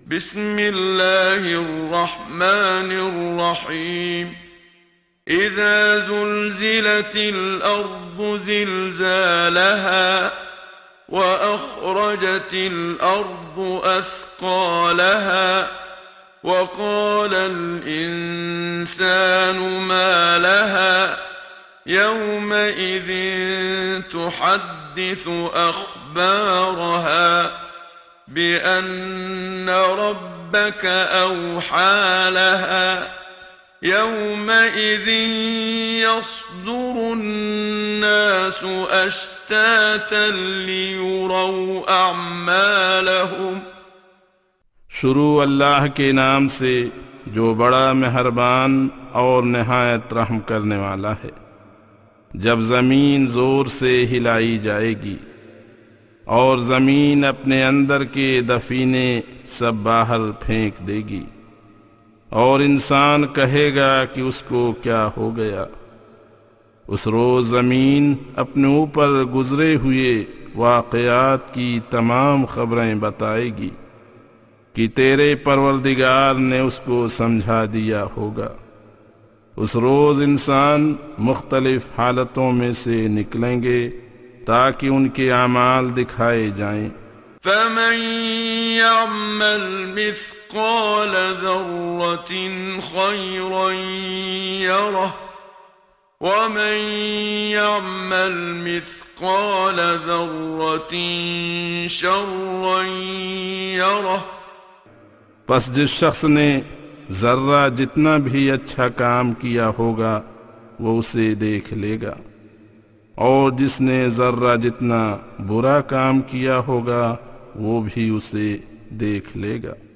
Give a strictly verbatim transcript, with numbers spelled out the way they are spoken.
بسم الله الرحمن الرحيم إذا زلزلت الأرض زلزالها وأخرجت الأرض أثقالها وقال الإنسان ما لها يومئذ تحدث أخبارها بأن ربك أوحى لها يومئذ يصدر الناس أشتاتا ليروا أعمالهم. شروع اللہ کے نام سے جو بڑا مہربان اور نہایت رحم کرنے والا ہے. جب زمین زور سے ہلائی جائے گی اور زمین اپنے اندر کے دفینے سب باہر پھینک دے گی اور انسان کہے گا کہ اس کو کیا ہو گیا. اس روز زمین اپنے اوپر گزرے ہوئے واقعات کی تمام خبریں بتائے گی کہ تیرے پروردگار نے اس کو سمجھا دیا ہوگا. اس روز انسان مختلف حالتوں میں سے نکلیں گے تاکہ ان کے اعمال دکھائے جائیں. فمن يعمل مثقال ذرة خيرا يره ومن يعمل مثقال ذرة شرا يره. پس جس شخص نے ذرہ جتنا بھی اچھا کام کیا ہوگا وہ اسے دیکھ لے گا، اور جس نے ذرہ جتنا برا کام کیا ہوگا وہ بھی اسے دیکھ لے گا.